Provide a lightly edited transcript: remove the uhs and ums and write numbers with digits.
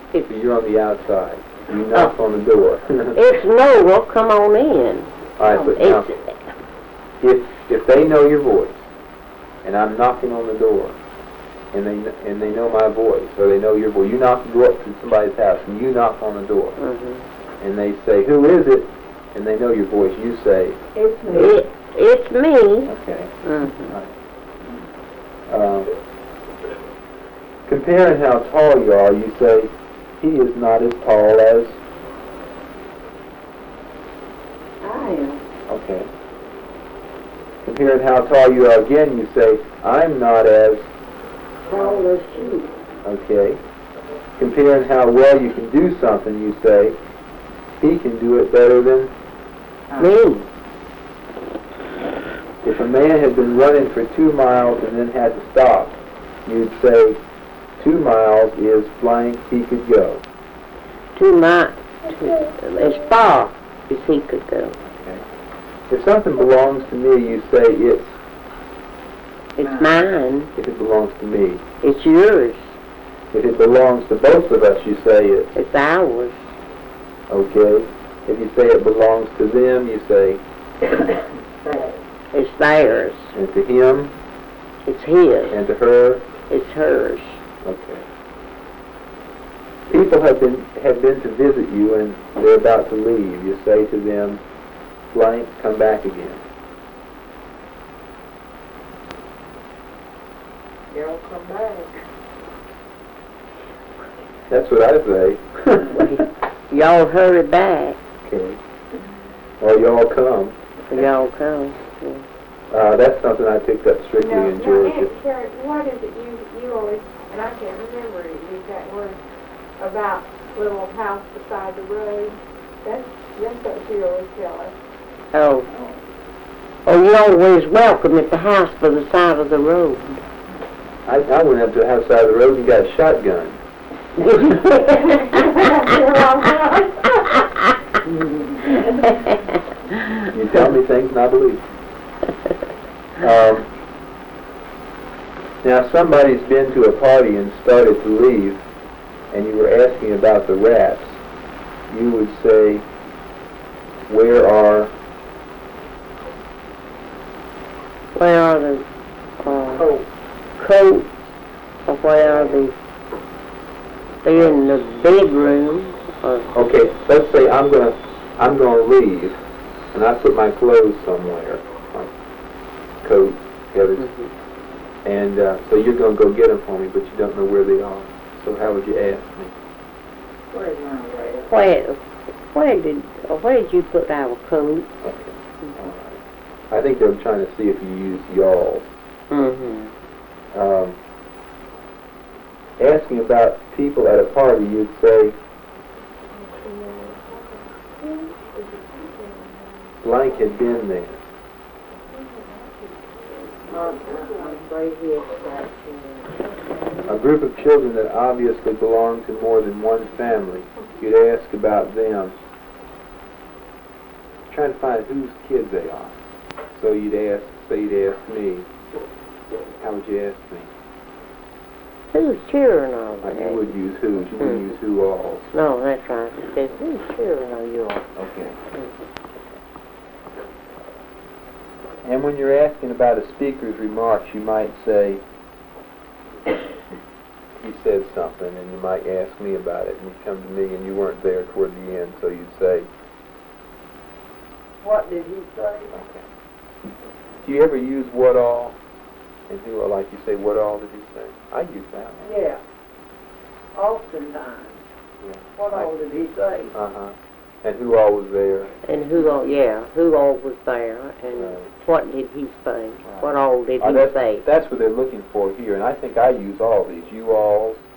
So you're on the outside. You knock on the door. It's Noah, come on in. All right, but now, if they know your voice, and I'm knocking on the door, and they know my voice, or they know your voice, you go up to somebody's house, and you knock on the door, and they say, "Who is it?" and they know your voice, you say, "It's me." It's me. Okay. Comparing how tall you are, you say, "He is not as tall as." I am. Okay. Comparing how tall you are again, you say, "I'm not as tall as you." Okay. Comparing how well you can do something, you say, "He can do it better than me." If a man had been running for 2 miles and then had to stop, you'd say, 2 miles is blank, he could go. 2 miles, as far as he could go. Okay. If something belongs to me, you say it's mine. If it belongs to me. It's yours. If it belongs to both of us, you say it's ours. Okay. If you say it belongs to them, you say it's theirs. And to him, it's his. And to her, it's hers. Okay. People have been to visit you and they're about to leave. You say to them, blank, come back again. Y'all come back. That's what I say. Y'all hurry back. Okay. Or y'all come. Y'all come. Yeah. That's something I picked up strictly in Georgia. Aunt Sherry, what is it you always, and I can't remember the exact word, about little house beside the road? That's what you always tell us. Oh, you're always welcome at the house by the side of the road. I went up to the house side of the road and got a shotgun. You tell me things and I believe. Now, if somebody's been to a party and started to leave, and you were asking about the rats, you would say, where are the coats? Or where are they? They're in the big room. Okay, let's say I'm gonna leave, and I put my clothes somewhere, coat, everything, and so you're gonna go get them for me, but you don't know where they are. So how would you ask me? Where's my where did you put our coat? Okay. All right. I think they were trying to see if you use y'all. Asking about people at a party, you'd say, blank had been there. A group of children that obviously belong to more than one family, you'd ask about them. Trying to find whose kids they are. So you'd ask me. How would you ask me? Whose children are they? You would use whose. You wouldn't use who alls. No, that's right. It says, whose children are yours? Okay. And when you're asking about a speaker's remarks, you might say, he said something, and you might ask me about it, and you come to me, and you weren't there toward the end, so you'd say, what did he say? Okay. Do you ever use what all? And who all, like you say, what all did he say? I use that one. Yeah. Oftentimes. Yeah. What all did he say? And who all was there? And who all was there, and what did he say? Right. What all did he say? That's what they're looking for here, and I think I use all these. You alls,